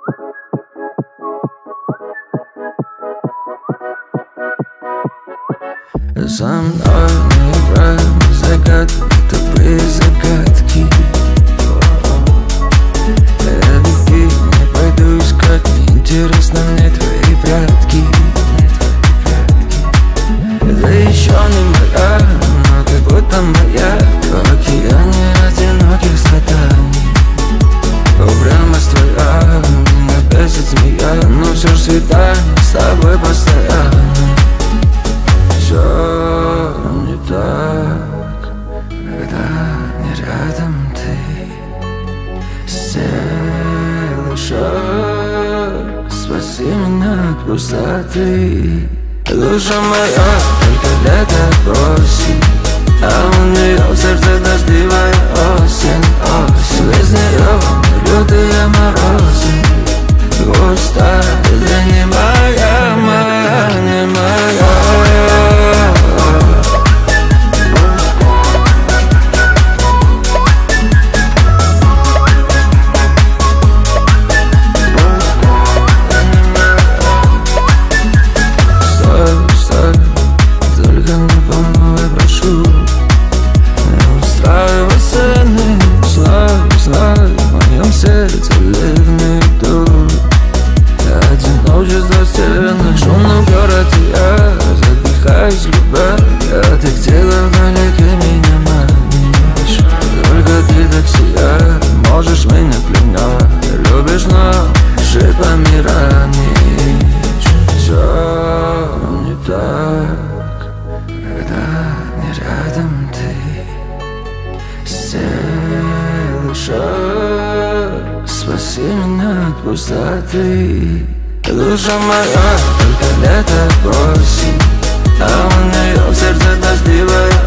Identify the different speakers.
Speaker 1: За мной не играй загадки, тупые загадки. Беги, не пойду искать, неинтересно мне твои прятки. Это еще не моя, но как будто моя. В океане одиноких страданий. Упрямость твоя, меня бесит змея. Но все ж свидание с тобой постоянно. Все не так, когда не рядом ты. Сделай шаг, спаси меня от пустоты. Душа моя, только лето просит, а у нее в сердце дождливая осень, осень. Без нее лютые морозы, густая, ты не моя, моя, не моя.
Speaker 2: шумном городе я задыхаюсь, любовь. А ты где-то вдалеке меня манишь. Только ты так сияешь, можешь меня пленять. Любишь, но шипами ранишь. Все не так, когда не рядом ты. Сделай шаг, спаси меня от пустоты. Душа моя, только лето просит, а у нее в сердце дождливая